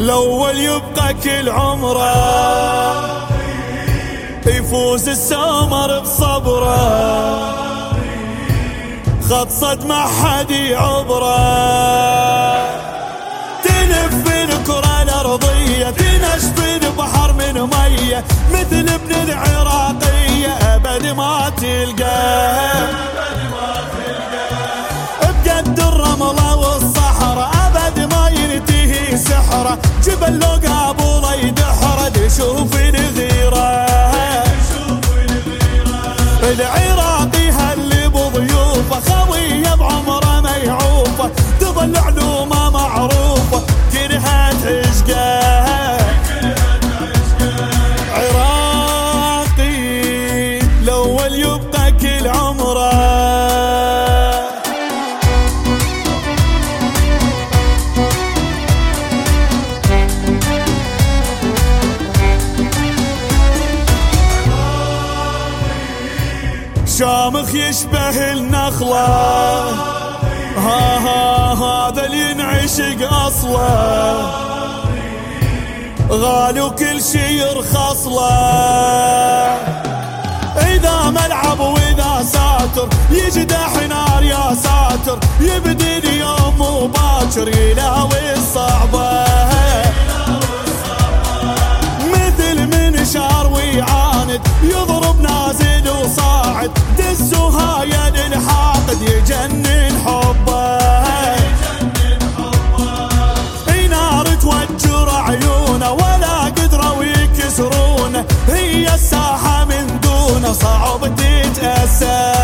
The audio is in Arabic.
الأول يبقى كل عمره، يفوز السمر بصبره، خط صد ما حد يعبره، تلف الكرة الأرضية، تنشف البحر من مية، مثل ابن العراقية أبد ما تلقاه، بجد الرملة والصحراء أبد ما ينتهي سحره، جبل لو قابله يدحره تشوف الغيرة، العراقي هل بضيوفه خويه بعمره ما يعوفه، تظل علومه معروفه كرهت عشقه، عراقي الأول يبقى كل عمره. شامخ يشبه النخلة، هذا اللي ينعشق أصله، غالي وكل شي يرخص له، إذا ملعب وإذا ساتر يجدح نار يا ساتر، يبدي اليوم مباكر يلاوي الصعبة، مثل منشار ويعاند يضرب نازل وصاعد، دسوها يد الحاقد يجنن حبه، نار توجر عيونه ولا قدروا ويكسرونه، هي الساحة من دونه صعب تتأسى.